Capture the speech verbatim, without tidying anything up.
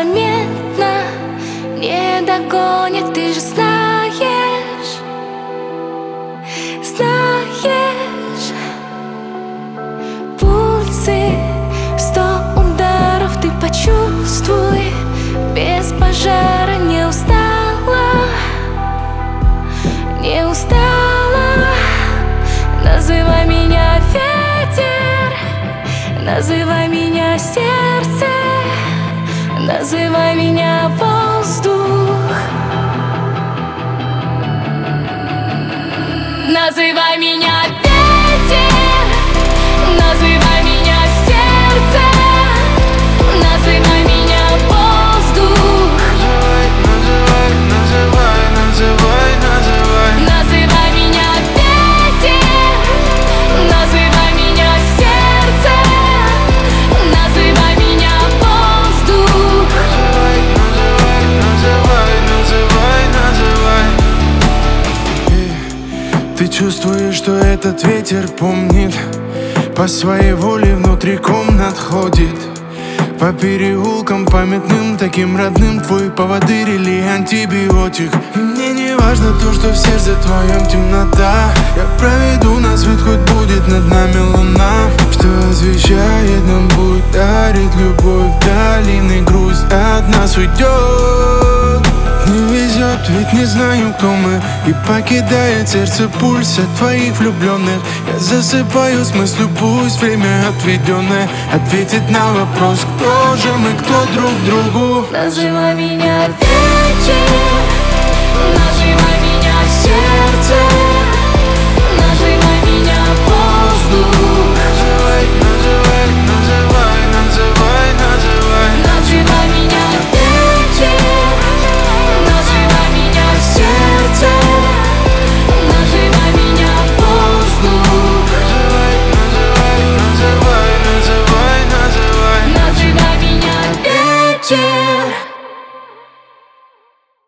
незаметно не догонит, ты же знаешь, знаешь. Пульсы, сто ударов, ты почувствуй, без пожара не устала, не устала. Называй меня ветер, называй меня сердце, называй меня воздух, называй меня ветер, называй меня сердце, называй меня воздух. Называй, называй, называй, называй, называй. Называй меня ветер, называй меня сердце, называй меня воздух. Называй, называй, называй, называй. И ты чувствуешь, что этот ветер помнит, по своей воле внутри комнат ходит, по переулкам памятным, таким родным. Твой поводырь или антибиотик. И мне не важно то, что в сердце твоем темнота. Я проведу на свет, хоть будет над нами луна, что освещает нам путь, дарит любовь. Долины грусть от нас уйдет. Не везет, ведь не знаю, кто мы. И покидает сердце пульс от твоих влюбленных. Я засыпаю с мыслью, пусть время отведенное ответит на вопрос, кто же мы, кто друг другу. Называй меня ветер, называй меня сердце, называй меня воздух. Называй, называй, называй, называй, называй. Называй меня ветер, называй меня сердце, называй меня воздух. Называй, называй, называй, называй, называй. Называй меня ветер.